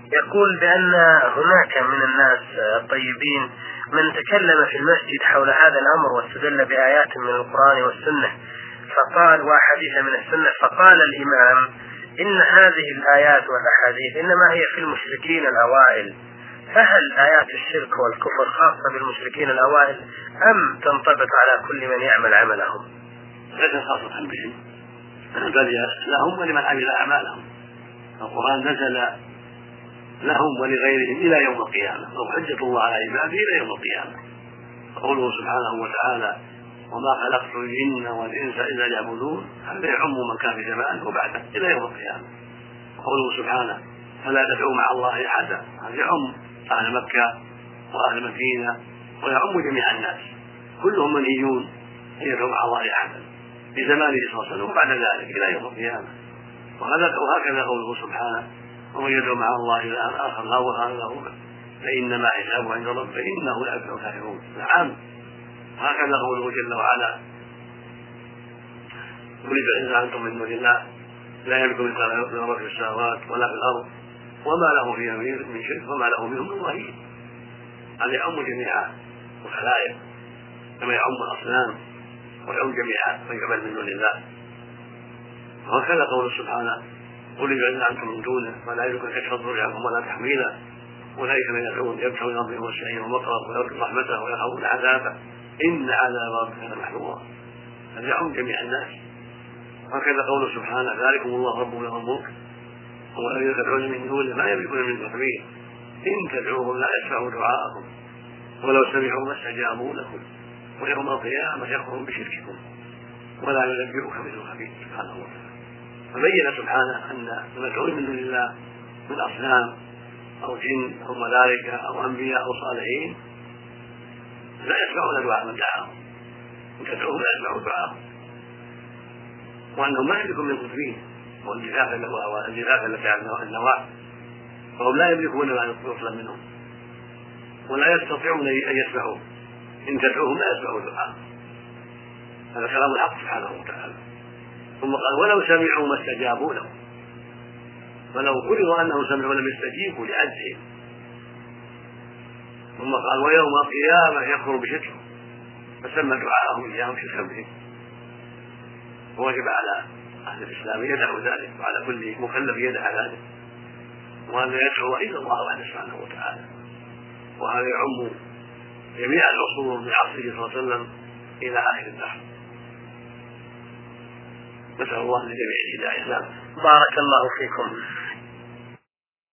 يقول بأن هناك من الناس الطيبين من تكلم في المسجد حول هذا الأمر واستدل بآيات من القرآن والسنة فقال وأحاديث من السنة، فقال الإمام إن هذه الآيات والأحاديث إنما هي في المشركين الأوائل، فهل آيات الشرك والكفر خاصة بالمشركين الأوائل أم تنطبق على كل من يعمل عملهم؟ ليس خاصة بهم، بل لهم ولمن عمل أعمالهم. القرآن نزل لهم ولغيرهم إلى يوم القيامة، أو حجة الله على عباده إلى يوم القيامة. قوله سبحانه وتعالى وما خلقت الجن والإنس إلا ليعبدون، هذا يعم من كان في زمان وبعده إلى يوم القيامة. قوله سبحانه فلا تدعوا مع الله أحدا، هذا يعم أهل مكة وأهل المدينة ويعم جميع الناس، كلهم منهيون أن يدعوا مع الله أحدا في زمانه صلى الله عليه وسلم وبعد ذلك إلى يوم القيامة. وهكذا قوله سبحانه ومن يدعو مع الله إلها آخر لا برهان له فإنما حسابه عند ربه إنه لا يفلح الكافرون. نعم. وهكذا قوله جل وعلا قل ادعوا إن أنتم من دون الله لا يملك مثقال ذرة في السماوات ولا في الأرض وما له فيها من شرك وما له منهم من ظهير. هذا يعم جميع الخلائق كما يعم الأصنام ويعم جميع من يعبد من دون الله. وهكذا قوله سبحانه قل ادعوا إن أنتم من دونه ولا يملك كشف الضر عنكم ولا تحويلا أولئك من يدعون يبتغون إلى ربهم الوسيلة والمقرب ويرجون رحمته ويخافون عذابه إن عذاب ربك كان محذورا. هذا يعم جميع الناس. وهكذا قوله سبحانه ذلكم الله ربكم له الملك هو الذي تدعون من دونه ما يملكون من تحويل إن تدعوهم لا يسمعوا دعاءكم ولو سمعوا ما استجابوا لكم ويوم القيامة يكفرون بشرككم ولا ينبئك مثل خبير سبحانه وتعالى. فبين سبحانه أن المدعوين من دون الله من أصنام أو جن أو ملائكة أو أنبياء أو صالحين لا يسمعون دعاء من دعاهم، إن تدعوهم لا يسمعوا دعاهم، وأنهم ما يملكون من قطبين والانجذاب التي على النواة، فهم لا يملكون ما يطلب منهم ولا يستطيعون أن يسمعوا، إن تدعوهم لا يسمعوا دعاءهم. هذا كلام الحق سبحانه وتعالى. ثم قال ولو سمعوا ما استجابوا له، فلو فرض أنهم سمعوا لم يستجيبوا لعجزهم. ثم قال ويوم القيامة يكفر بشركهم، فسمى دعاءهم إياهم شركا به. ووجب على أهل الإسلام يدعو ذلك وعلى كل مكلف يدعى ذلك، وأن يدعو إلى الله وحده سبحانه وتعالى. وهذا يعم جميع العصور من عصره صلى الله عليه وسلم إلى آخر الدهر. نسأل الله لجميع الهداية. بارك الله فيكم.